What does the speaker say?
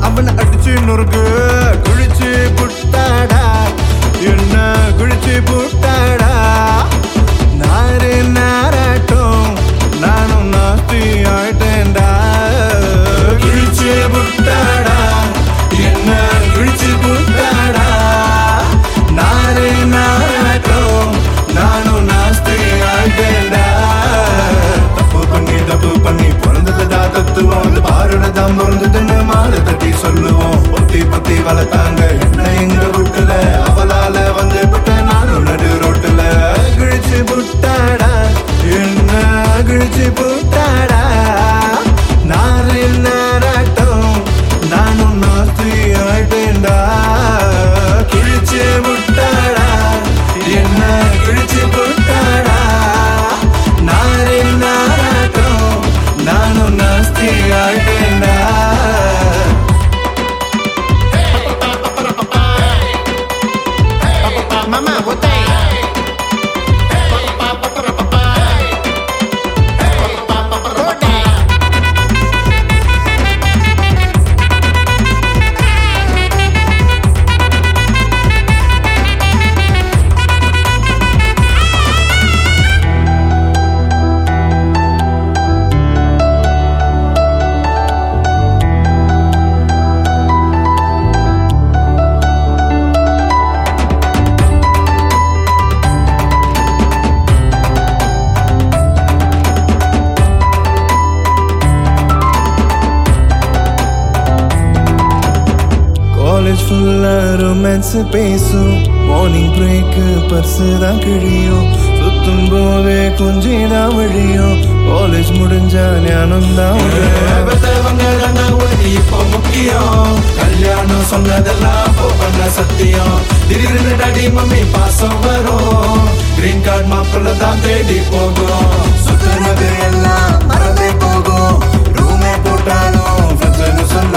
அவனை அடிச்சு நொறுக்கு குளிச்சு புட்டாடா என்ன குளிச்சு புட்டாடா நாரே நாராட்டம் நானும் நாஸ்தி ஆயிட்டேன்டா குளிச்சு புட்டாடா என்ன குளிச்சு புட்டாடா நாரே நாராட்டம் நானும் நாஸ்தி ஆயிட்டேன்டா தப்பு பண்ணி பிறந்ததுடா தத்துவம் பாருடதான் பிறந்ததுன்னு மாலை தட்டி சொல்லுவோம் ஒத்தி பத்தி வளர்த்தாங்க என்ன எங்க வீட்டுல அவளால வந்து விட்ட நானும் நடு ரோட்டுல கிழிச்சு புட்டாடா என்ன கிழிச்சு புட்டாடா நாரே நாராட்டம் நானும் நாஸ்தி ஆயிட்டேன்டா கிழிச்சு புட்டாடா என்ன கிழிச்சு புட்டாடா நாரே நாராட்டம் நானும் நாஸ்தி ஆயிட்டேன்டா Mama, botei. காலேஜ் ஃபுல்லா ரொமான்ஸ் பேசும் மார்னிங் பிரேக்கு பர்ஸு தான் கிழியும் சுத்தும் போதே கொஞ்சிதான் வழியும் காலேஜ் முடிஞ்சா ஞானம் தான் இப்போ முக்கியம் கல்யாணம் சொன்னதெல்லாம் பண்ண சத்தியம் திடீர்னு டாடி மம்மி பாசம் வரும் கிரீன் கார்டு மாப்பிள்ள தான் தேடி போகும் சுத்துனது எல்லாம் மறந்தே போகும் ரூமே போட்டாலும்